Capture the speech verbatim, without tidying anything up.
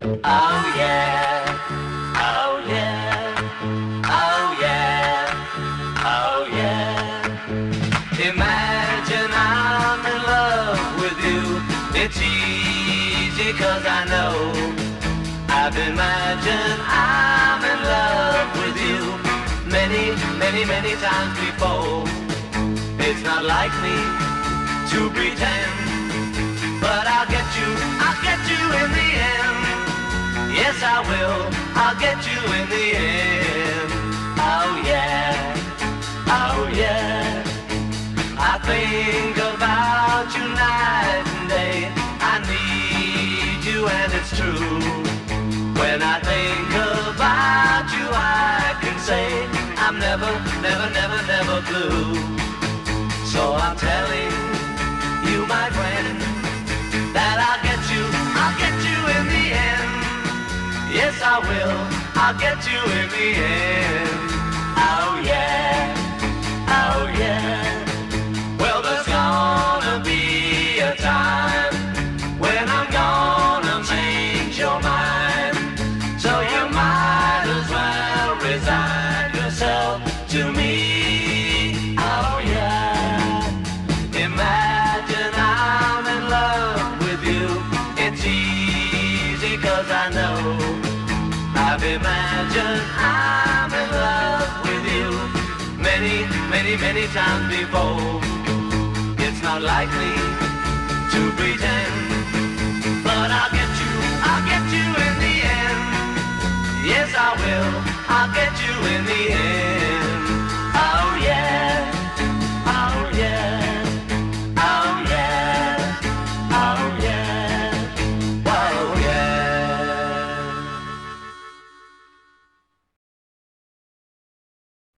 Oh yeah, oh yeah, oh yeah, oh yeah. Imagine I'm in love with you. It's easy 'cause I know I've imagined I'm in love with you many, many, many times before. It's not like me to pretend, but I'll get you, I'll get you in the end. Yes, I will, I'll get you in the end. Oh yeah, oh yeah. I think about you night and day. I need you and it's true. When I think about you, I can say I'm never, never, never, never blue. So I'm telling you, my friend, that I'll get you, I'll get you in the end. Yes, I will, I'll get you in the end. Oh yeah, oh yeah. Well, there's gonna be a time when I'm gonna change your mind. So you might as well resign yourself to me. Oh yeah. Imagine I'm in love with you. It's easy 'cause I know I've imagined I'm in love with you many, many, many times before. It's not likely to pretend,